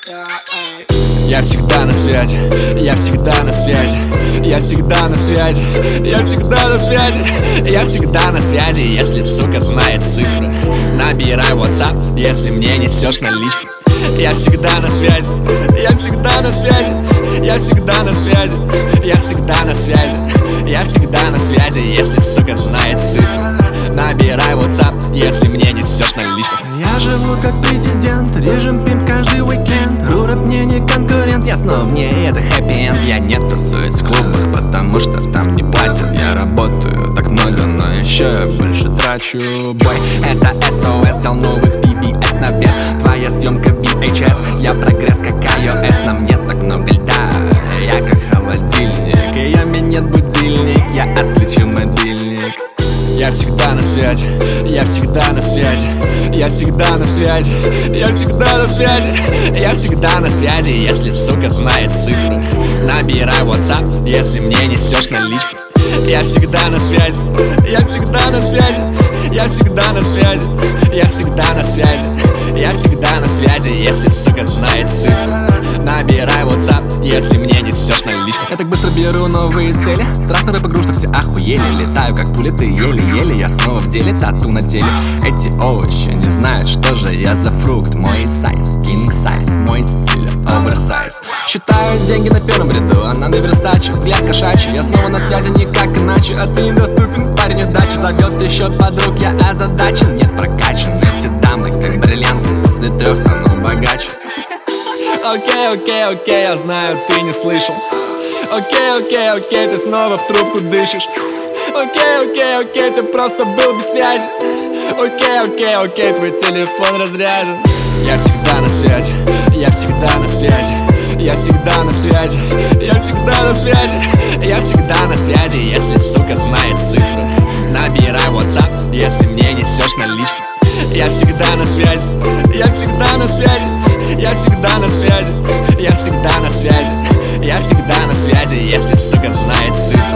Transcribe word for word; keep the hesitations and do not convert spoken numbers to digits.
Я всегда на связи, я всегда на связи, я всегда на связи, я всегда на связи, я всегда на связи, если сука знает цифры. Набирай WhatsApp, если мне несешь наличку. Я всегда на связи, я всегда на связи, я всегда на связи, я всегда на связи, я всегда на связи, если сука знает цифры. Набирай WhatsApp, если мне несешь наличку. Я живу как президент, режем пимп каждый уикенд. Рурап мне не конкурент, я снова мне это хэппи-энд. Я не тусуюсь в клубах, потому что там не платят. Я работаю так много, но еще я больше трачу. Бой, это эс о эс, взял новых ви би эс на вес. Твоя съемка ви эйч эс, я прогресс как iOS. На мне так много льда, я как холодильник. И я минет будильник, я отключу мобильник. Я всегда на связи, я всегда на связи, я всегда на связи, я всегда на связи, я всегда на связи, если сука знает цифры. Набирай WhatsApp, если мне несешь наличку. Я всегда на связи, я всегда на связи, я всегда на связи, я всегда на связи, я всегда на связи, если сука знает цифры. Набирай WhatsApp, если мне несешь наличку. Я так быстро беру новые цели, трахну рэп игру, что все охуели. Летаю как пули-ты, еле-еле, я снова в деле, тату на теле. Эти овощи не знают, что же я за фрукт. Мой сайз, king size, мой стиль, оверсайз. Считаю деньги на первом ряду, она на Версаче, взгляд кошачий. Я снова на связи, никак иначе, а ты недоступен, парень удачи. Зовет еще подруг, я озадачен, нет прокачан. Эти дамы как бриллианты, после трех стану богаче. Окей, окей, окей, я знаю, ты не слышал. Окей, окей, окей, ты снова в трубку дышишь. Окей, окей, окей, ты просто был без связи. Окей, окей, окей, твой телефон разряжен. Я всегда на связи, я всегда на связи, я всегда на связи, я всегда на связи, я всегда на связи, если сука знает цифры. Набирай WhatsApp, если мне несешь наличку. Я всегда на связи, я всегда на связи, я всегда на связи, я всегда на связи, я всегда на связи, если сука знает цифры.